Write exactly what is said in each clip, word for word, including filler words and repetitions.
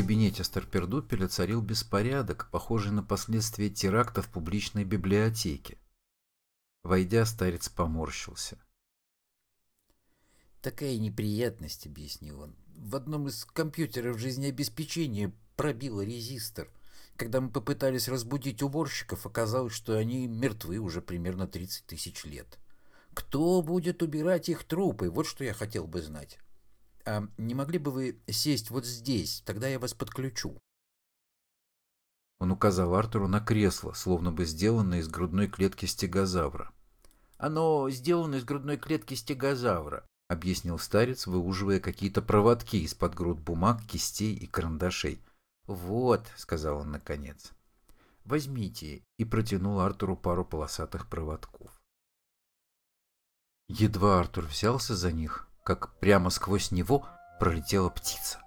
кабинете Старпердупеля царил беспорядок, похожий на последствия теракта в публичной библиотеке. Войдя, старец поморщился. «Такая неприятность», — объяснил он. «В одном из компьютеров жизнеобеспечения пробило резистор. Когда мы попытались разбудить уборщиков, оказалось, что они мертвы уже примерно тридцать тысяч лет. Кто будет убирать их трупы? Вот что я хотел бы знать. А не могли бы вы сесть вот здесь? Тогда я вас подключу». Он указал Артуру на кресло, словно бы сделанное из грудной клетки стегозавра. «Оно сделано из грудной клетки стегозавра», — объяснил старец, выуживая какие-то проводки из-под груд бумаг, кистей и карандашей. «Вот», — сказал он наконец, — «возьмите», и протянул Артуру пару полосатых проводков. Едва Артур взялся за них, как прямо сквозь него пролетела птица.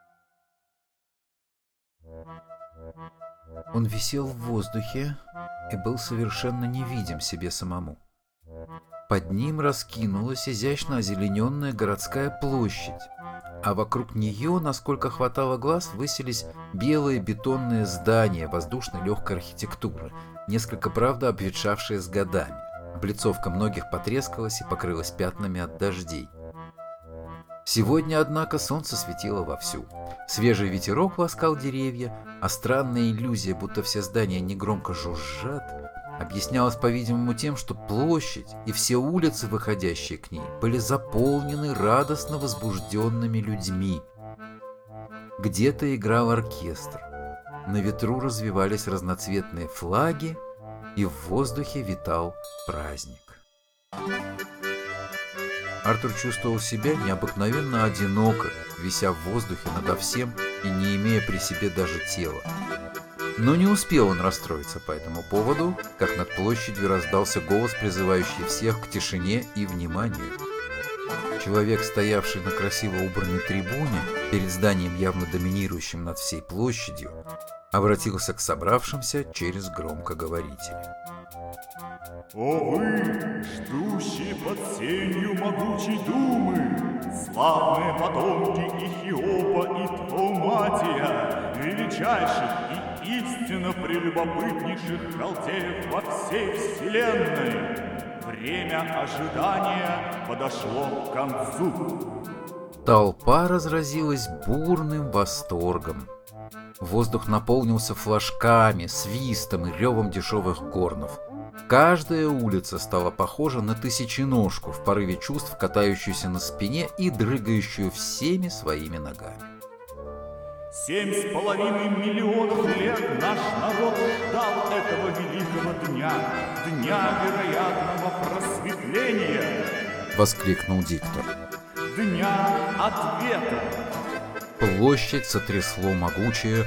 Он висел в воздухе и был совершенно невидим себе самому. Под ним раскинулась изящно озелененная городская площадь, а вокруг нее, насколько хватало глаз, высились белые бетонные здания воздушной легкой архитектуры, несколько, правда, обветшавшие с годами. Облицовка многих потрескалась и покрылась пятнами от дождей. Сегодня, однако, солнце светило вовсю. Свежий ветерок ласкал деревья, а странная иллюзия, будто все здания негромко жужжат, объяснялась, по-видимому, тем, что площадь и все улицы, выходящие к ней, были заполнены радостно возбужденными людьми. Где-то играл оркестр, на ветру развивались разноцветные флаги, и в воздухе витал праздник. Артур чувствовал себя необыкновенно одиноко, вися в воздухе надо всем и не имея при себе даже тела. Но не успел он расстроиться по этому поводу, как над площадью раздался голос, призывающий всех к тишине и вниманию. Человек, стоявший на красиво убранной трибуне, перед зданием, явно доминирующим над всей площадью, обратился к собравшимся через громкоговоритель. «О вы, ждущие под сенью могучей думы, славные потомки Ихиопа и Тхауматия, величайших и истинно прелюбопытнейших халдеев во всей вселенной, время ожидания подошло к концу». Толпа разразилась бурным восторгом. Воздух наполнился флажками, свистом и ревом дешевых горнов. Каждая улица стала похожа на тысяченожку в порыве чувств, катающуюся на спине и дрыгающую всеми своими ногами. Семь с половиной миллионов лет наш народ ждал этого великого дня, дня вероятного просветления, — воскликнул диктор. Дня ответа. Площадь сотрясло могучее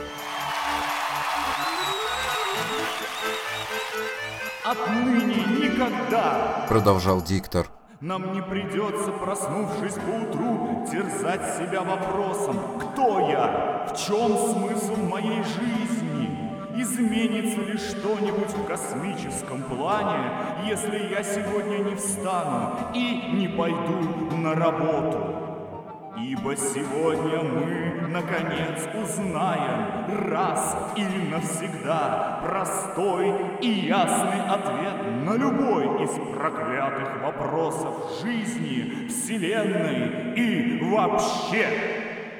«Отныне никогда», — продолжал диктор, «нам не придется, проснувшись поутру, терзать себя вопросом: кто я, в чем смысл моей жизни, изменится ли что-нибудь в космическом плане, если я сегодня не встану и не пойду на работу. Ибо сегодня мы, наконец, узнаем раз и навсегда простой и ясный ответ на любой из проклятых вопросов жизни, Вселенной и вообще».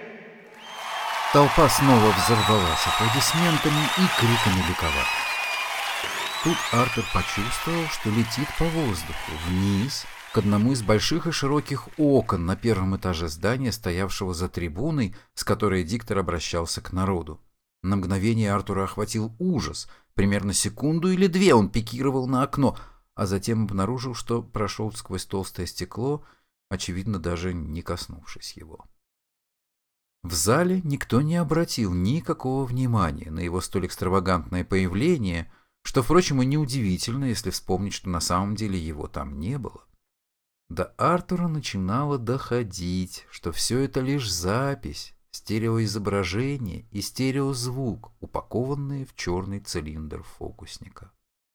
Толпа снова взорвалась аплодисментами и криками ликования. Тут Артур почувствовал, что летит по воздуху вниз, к одному из больших и широких окон на первом этаже здания, стоявшего за трибуной, с которой диктор обращался к народу. На мгновение Артура охватил ужас. Примерно секунду или две он пикировал на окно, а затем обнаружил, что прошел сквозь толстое стекло, очевидно, даже не коснувшись его. В зале никто не обратил никакого внимания на его столь экстравагантное появление, что, впрочем, и неудивительно, если вспомнить, что на самом деле его там не было. До Артура начинало доходить, что все это лишь запись, стереоизображение и стереозвук, упакованные в черный цилиндр фокусника.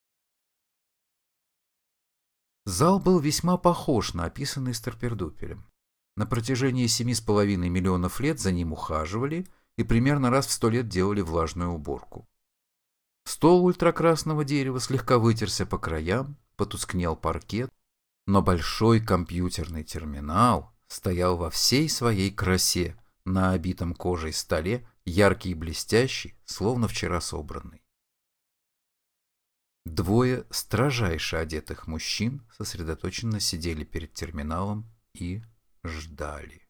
Зал был весьма похож на описанный Старпердупелем. На протяжении семи с половиной миллионов лет за ним ухаживали и примерно раз в сто лет делали влажную уборку. Стол ультракрасного дерева слегка вытерся по краям, потускнел паркет, но большой компьютерный терминал стоял во всей своей красе на обитом кожей столе, яркий и блестящий, словно вчера собранный. Двое строжайше одетых мужчин сосредоточенно сидели перед терминалом и ждали.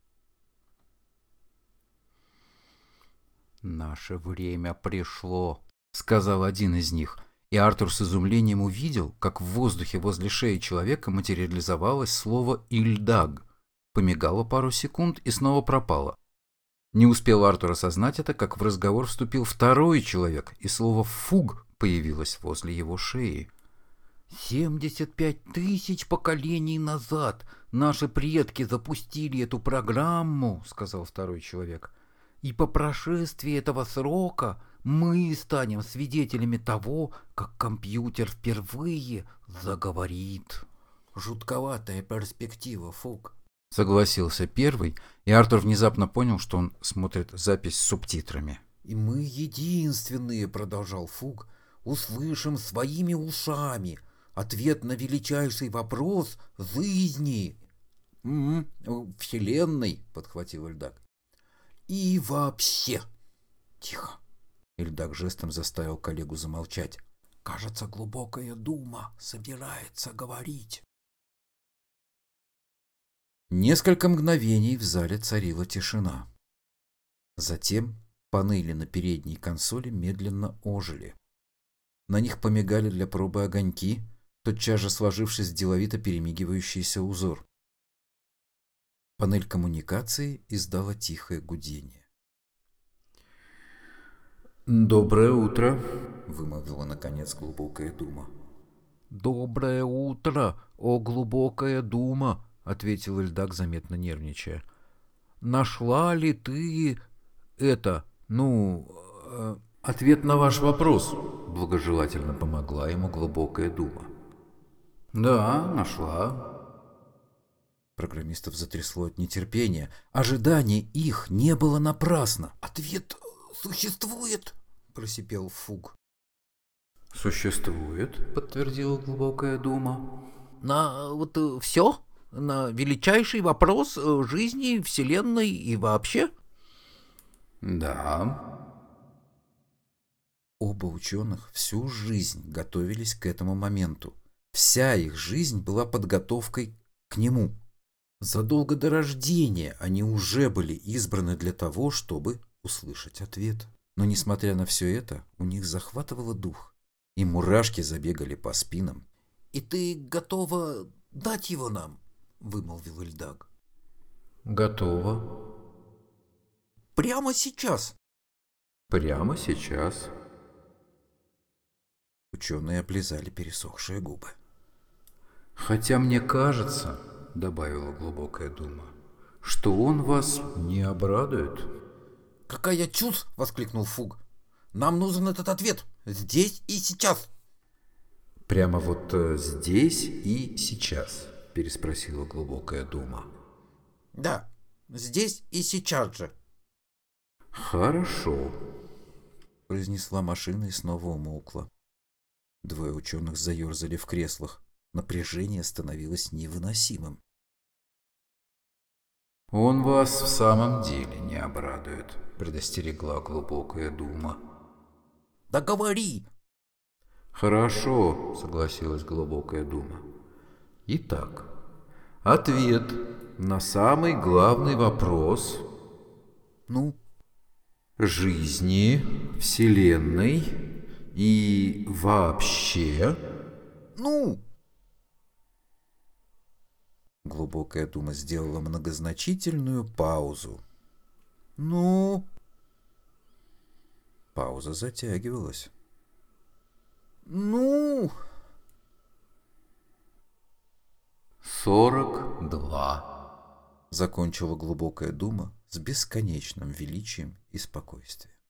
«Наше время пришло», — сказал один из них, и Артур с изумлением увидел, как в воздухе возле шеи человека материализовалось слово «Ильдаг», помигало пару секунд и снова пропало. Не успел Артур осознать это, как в разговор вступил второй человек, и слово «фуг» появилось возле его шеи. «Семьдесят пять тысяч поколений назад наши предки запустили эту программу», — сказал второй человек. «И по прошествии этого срока мы станем свидетелями того, как компьютер впервые заговорит». «Жутковатая перспектива, Фуг», — согласился первый, и Артур внезапно понял, что он смотрит запись с субтитрами. «И мы единственные, — продолжал Фуг, — услышим своими ушами ответ на величайший вопрос жизни». «М-м, вселенной», — подхватил Ильдаг. «И вообще...» «Тихо!» — Ильдаг жестом заставил коллегу замолчать. «Кажется, глубокая дума собирается говорить». Несколько мгновений в зале царила тишина. Затем панели на передней консоли медленно ожили. На них помигали для пробы огоньки, тотчас же сложившись в деловито перемигивающийся узор. Панель коммуникации издала тихое гудение. «Доброе утро», — вымолвила наконец глубокая дума. «Доброе утро, о глубокая дума», — ответил Ильдаг, заметно нервничая. «Нашла ли ты это, ну, э, ответ на ваш вопрос?» — благожелательно помогла ему глубокая дума. «Да, нашла». Программистов затрясло от нетерпения. Ожидание их не было напрасно. «Ответ существует!» — просипел Фуг. «Существует», — подтвердила глубокая дума. «На вот все? На величайший вопрос жизни, вселенной и вообще?» «Да». Оба ученых всю жизнь готовились к этому моменту. Вся их жизнь была подготовкой к нему. Задолго до рождения они уже были избраны для того, чтобы услышать ответ. Но, несмотря на все это, у них захватывало дух, и мурашки забегали по спинам. «И ты готова дать его нам?» — вымолвил Ильдаг. «Готово». «Прямо сейчас?» «Прямо сейчас». Ученые облизали пересохшие губы. «Хотя мне кажется, — добавила глубокая дума, — что он вас не обрадует». «Какая чушь!» — воскликнул Фуг. «Нам нужен этот ответ здесь и сейчас!» «Прямо вот э, здесь и сейчас?» — переспросила глубокая дума. «Да, здесь и сейчас же». «Хорошо», — произнесла машина и снова умолкла. Двое ученых заерзали в креслах. Напряжение становилось невыносимым. «Он вас в самом деле не обрадует», — предостерегла глубокая дума. «Да говори!» «Хорошо», — согласилась глубокая дума. «Итак, ответ на самый главный вопрос «Ну?» жизни, вселенной и вообще...» «Ну?» Глубокая дума сделала многозначительную паузу. «Ну?» Пауза затягивалась. «Ну?» «Сорок два», — закончила глубокая дума с бесконечным величием и спокойствием.